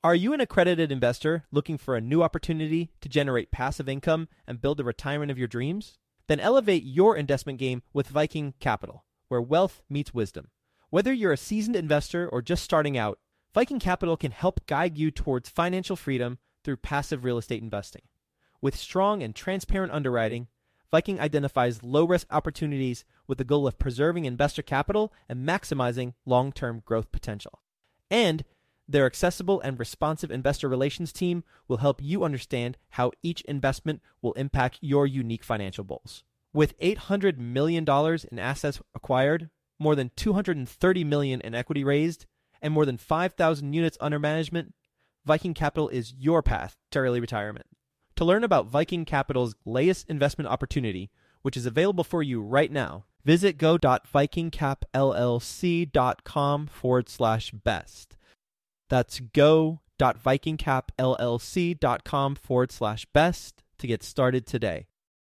Are you an accredited investor looking for a new opportunity to generate passive income and build the retirement of your dreams? Then elevate your investment game with Viking Capital, where wealth meets wisdom. Whether you're a seasoned investor or just starting out, Viking Capital can help guide you towards financial freedom through passive real estate investing. With strong and transparent underwriting, Viking identifies low-risk opportunities with the goal of preserving investor capital and maximizing long-term growth potential. And their accessible and responsive investor relations team will help you understand how each investment will impact your unique financial goals. With $800 million in assets acquired, more than $230 million in equity raised, and more than 5,000 units under management, Viking Capital is your path to early retirement. To learn about Viking Capital's latest investment opportunity, which is available for you right now, visit go.vikingcapllc.com/best. That's go.vikingcapllc.com/best to get started today.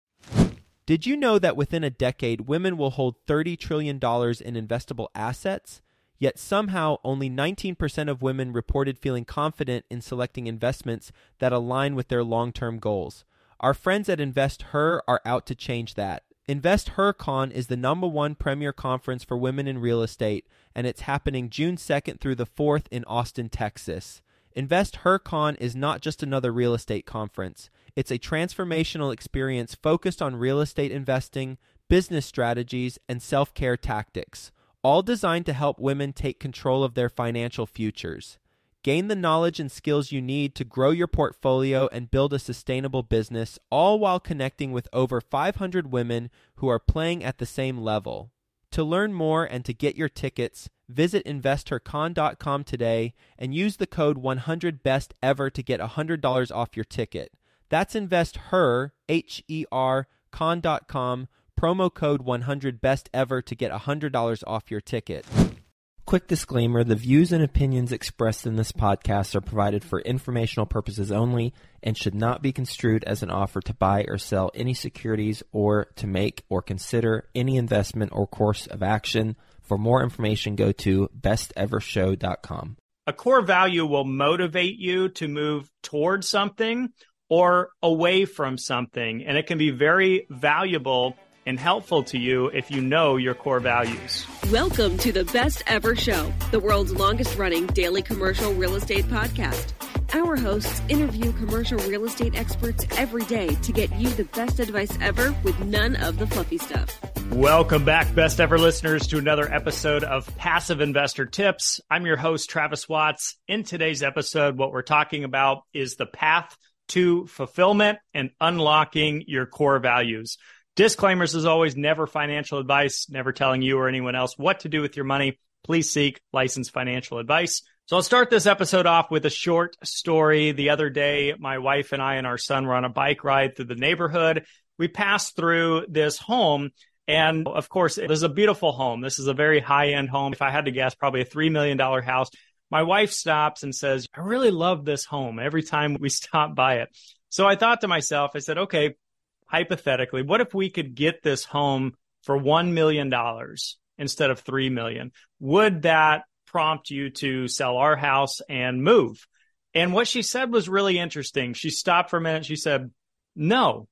Did you know that within a decade, women will hold $30 trillion in investable assets? Yet somehow only 19% of women reported feeling confident in selecting investments that align with their long-term goals. Our friends at InvestHer are out to change that. InvestHerCon is the #1 premier conference for women in real estate, and it's happening June 2nd through the 4th in Austin, Texas. InvestHerCon is not just another real estate conference. It's a transformational experience focused on real estate investing, business strategies, and self-care tactics, all designed to help women take control of their financial futures. Gain the knowledge and skills you need to grow your portfolio and build a sustainable business, all while connecting with over 500 women who are playing at the same level. To learn more and to get your tickets, visit InvestHerCon.com today and use the code 100BESTEVER to get $100 off your ticket. That's InvestHer, H-E-R, con.com, promo code 100BESTEVER to get $100 off your ticket. Quick disclaimer, the views and opinions expressed in this podcast are provided for informational purposes only and should not be construed as an offer to buy or sell any securities or to make or consider any investment or course of action. For more information, go to bestevershow.com. A core value will motivate you to move towards something or away from something, and it can be very valuable and helpful to you if you know your core values. Welcome to the Best Ever Show, the world's longest-running daily commercial real estate podcast. Our hosts interview commercial real estate experts every day to get you the best advice ever with none of the fluffy stuff. Welcome back, Best Ever listeners, to another episode of Passive Investor Tips. I'm your host, Travis Watts. In today's episode, what we're talking about is the path to fulfillment and unlocking your core values. Disclaimers, as always, never financial advice, never telling you or anyone else what to do with your money. Please seek licensed financial advice. So I'll start this episode off with a short story. The other day, my wife and I and our son were on a bike ride through the neighborhood. We passed through this home, and of course, it is a beautiful home. This is a very high-end home. If I had to guess, probably a $3 million house. My wife stops and says, I really love this home every time we stop by it. So I thought to myself, I said, okay, hypothetically, what if we could get this home for $1 million instead of $3 million? Would that prompt you to sell our house and move? And what she said was really interesting. She stopped for a minute. She said, no,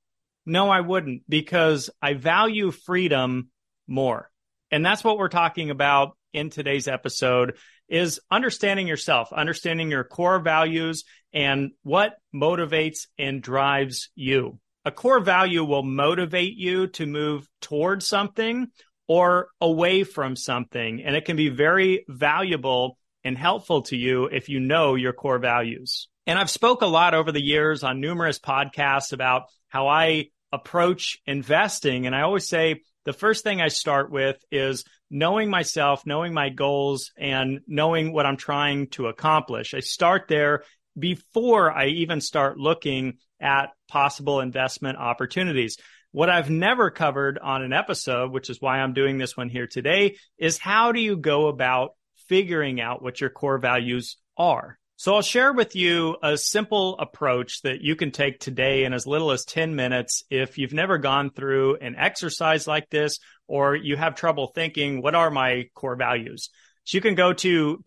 I wouldn't, because I value freedom more. And that's what we're talking about in today's episode, is understanding yourself, understanding your core values and what motivates and drives you. A core value will motivate you to move towards something or away from something, and it can be very valuable and helpful to you if you know your core values. And I've spoke a lot over the years on numerous podcasts about how I approach investing, and I always say the first thing I start with is knowing myself, knowing my goals, and knowing what I'm trying to accomplish. I start there before I even start looking at possible investment opportunities. What I've never covered on an episode, which is why I'm doing this one here today, is how do you go about figuring out what your core values are? So I'll share with you a simple approach that you can take today in as little as 10 minutes if you've never gone through an exercise like this, or you have trouble thinking, what are my core values? So you can go to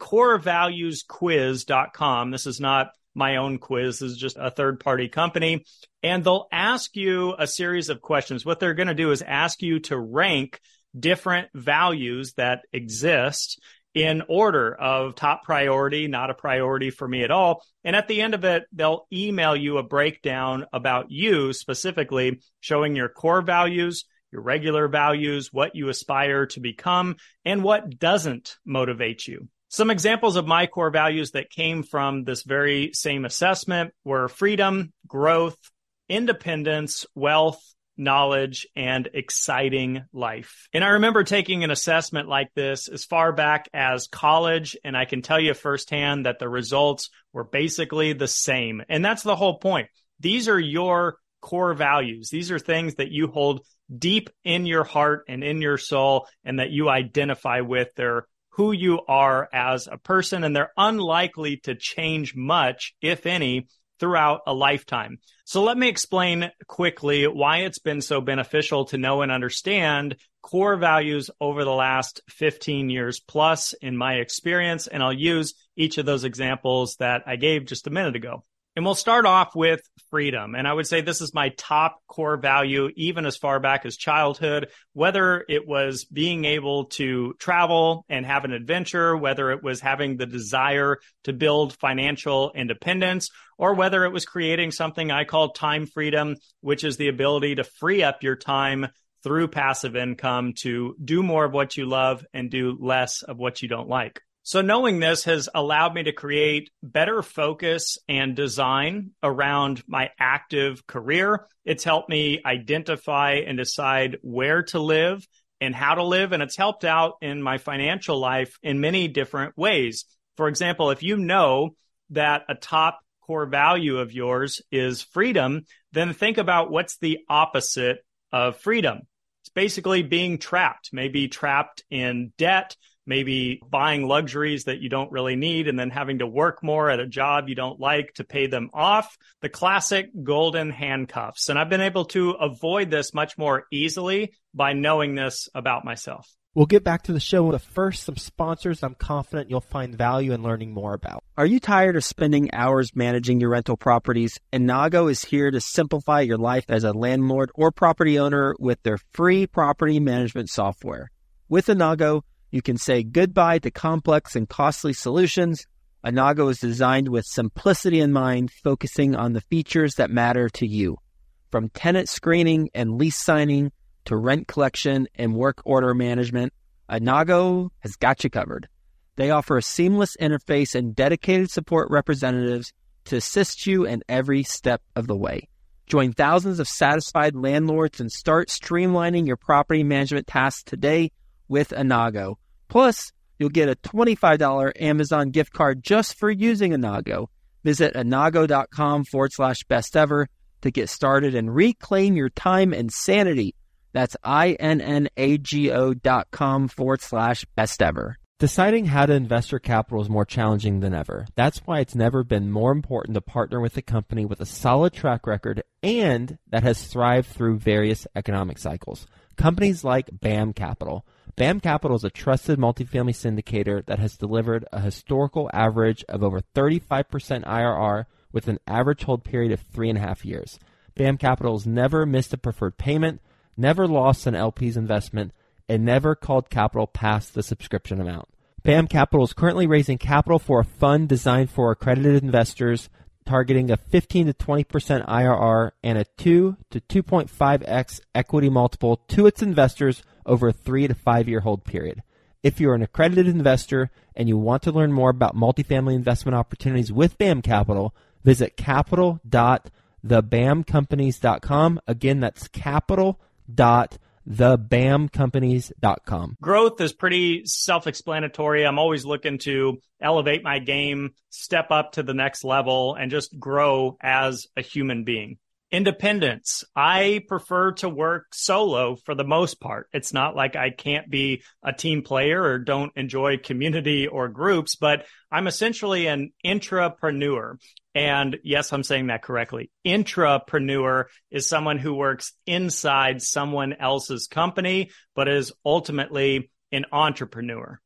corevaluesquiz.com. This is not my own quiz. This is just a third-party company. And they'll ask you a series of questions. What they're going to do is ask you to rank different values that exist in order of top priority, not a priority for me at all. And at the end of it, they'll email you a breakdown about you specifically, showing your core values, your regular values, what you aspire to become, and what doesn't motivate you. Some examples of my core values that came from this very same assessment were freedom, growth, independence, wealth, knowledge, and exciting life. And I remember taking an assessment like this as far back as college, and I can tell you firsthand that the results were basically the same. And that's the whole point. These are your core values. These are things that you hold deep in your heart and in your soul, and that you identify with. They're who you are as a person, and they're unlikely to change much, if any, throughout a lifetime. So let me explain quickly why it's been so beneficial to know and understand core values over the last 15 years plus in my experience. And I'll use each of those examples that I gave just a minute ago. And we'll start off with freedom. And I would say this is my top core value, even as far back as childhood, whether it was being able to travel and have an adventure, whether it was having the desire to build financial independence, or whether it was creating something I call time freedom, which is the ability to free up your time through passive income to do more of what you love and do less of what you don't like. So knowing this has allowed me to create better focus and design around my active career. It's helped me identify and decide where to live and how to live. And it's helped out in my financial life in many different ways. For example, if you know that a top core value of yours is freedom, then think about what's the opposite of freedom. It's basically being trapped, maybe trapped in debt, maybe buying luxuries that you don't really need and then having to work more at a job you don't like to pay them off. The classic golden handcuffs. And I've been able to avoid this much more easily by knowing this about myself. We'll get back to the show, but first, some sponsors I'm confident you'll find value in learning more about. Are you tired of spending hours managing your rental properties? Inago is here to simplify your life as a landlord or property owner with their free property management software. With Inago, you can say goodbye to complex and costly solutions. Inago is designed with simplicity in mind, focusing on the features that matter to you. From tenant screening and lease signing to rent collection and work order management, Inago has got you covered. They offer a seamless interface and dedicated support representatives to assist you in every step of the way. Join thousands of satisfied landlords and start streamlining your property management tasks today with Inago. Plus, you'll get a $25 Amazon gift card just for using Inago. Visit inago.com/bestever to get started and reclaim your time and sanity. That's INNAGO.com/bestever. Deciding how to invest your capital is more challenging than ever. That's why it's never been more important to partner with a company with a solid track record and that has thrived through various economic cycles. Companies like BAM Capital. BAM Capital is a trusted multifamily syndicator that has delivered a historical average of over 35% IRR with an average hold period of 3.5 years. BAM Capital has never missed a preferred payment, never lost an LP's investment, and never called capital past the subscription amount. BAM Capital is currently raising capital for a fund designed for accredited investors, targeting a 15 to 20% IRR and a 2 to 2.5x equity multiple to its investors over a 3 to 5 year hold period. If you're an accredited investor and you want to learn more about multifamily investment opportunities with BAM Capital, visit capital.thebamcompanies.com. Again, that's capital.thebamcompanies.com. Growth is pretty self-explanatory. I'm always looking to elevate my game, step up to the next level, and just grow as a human being. Independence. I prefer to work solo for the most part. It's not like I can't be a team player or don't enjoy community or groups, but I'm essentially an intrapreneur. And yes, I'm saying that correctly. Intrapreneur is someone who works inside someone else's company, but is ultimately an entrepreneur.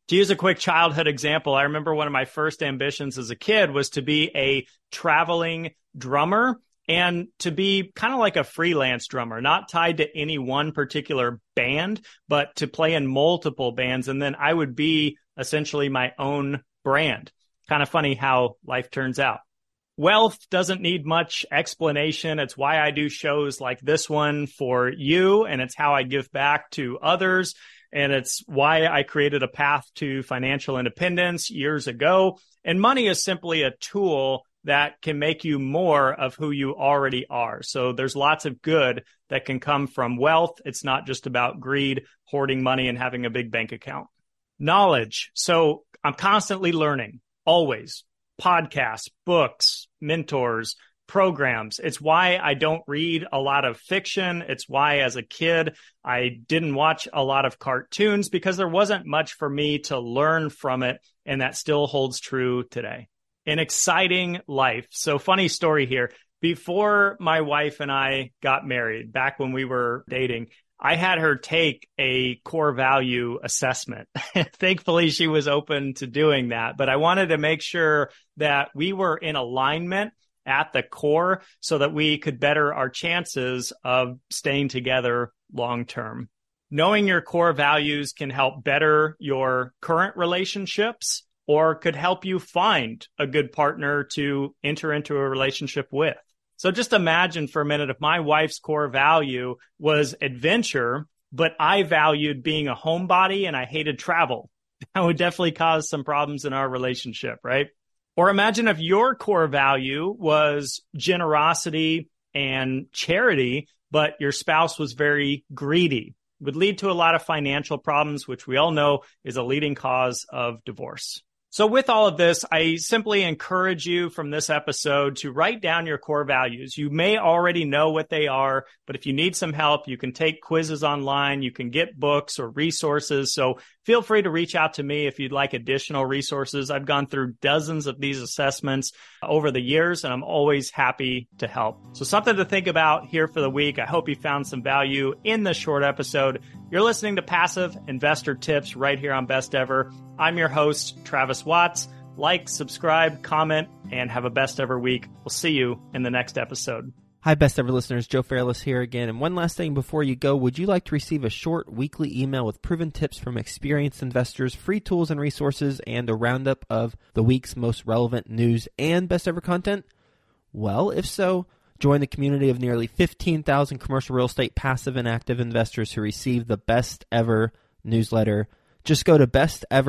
To use a quick childhood example, I remember one of my first ambitions as a kid was to be a traveling drummer and to be kind of like a freelance drummer, not tied to any one particular band, but to play in multiple bands. And then I would be essentially my own brand. Kind of funny how life turns out. Wealth doesn't need much explanation. It's why I do shows like this one for you, and it's how I give back to others. And it's why I created a path to financial independence years ago. And money is simply a tool that can make you more of who you already are. So there's lots of good that can come from wealth. It's not just about greed, hoarding money, and having a big bank account. Knowledge. So I'm constantly learning, always. Podcasts, books, mentors, programs. It's why I don't read a lot of fiction. It's why as a kid, I didn't watch a lot of cartoons because there wasn't much for me to learn from it. And that still holds true today. An exciting life. So funny story here. Before my wife and I got married, back when we were dating, I had her take a core value assessment. Thankfully, she was open to doing that. But I wanted to make sure that we were in alignment at the core so that we could better our chances of staying together long term. Knowing your core values can help better your current relationships or could help you find a good partner to enter into a relationship with. So just imagine for a minute if my wife's core value was adventure, but I valued being a homebody and I hated travel. That would definitely cause some problems in our relationship, right? Or imagine if your core value was generosity and charity, but your spouse was very greedy. It would lead to a lot of financial problems, which we all know is a leading cause of divorce. So with all of this, I simply encourage you from this episode to write down your core values. You may already know what they are, but if you need some help, you can take quizzes online, you can get books or resources. So feel free to reach out to me if you'd like additional resources. I've gone through dozens of these assessments over the years, and I'm always happy to help. So something to think about here for the week. I hope you found some value in this short episode. You're listening to Passive Investor Tips right here on Best Ever. I'm your host, Travis Watts. Like, subscribe, comment, and have a best ever week. We'll see you in the next episode. Hi, Best Ever listeners. Joe Fairless here again. And one last thing before you go, would you like to receive a short weekly email with proven tips from experienced investors, free tools and resources, and a roundup of the week's most relevant news and Best Ever content? Well, if so, join the community of nearly 15,000 commercial real estate passive and active investors who receive the Best Ever newsletter. Just go to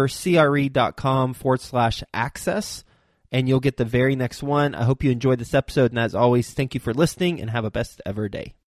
bestevercre.com/access, and you'll get the very next one. I hope you enjoyed this episode, and as always, thank you for listening, and have a best ever day.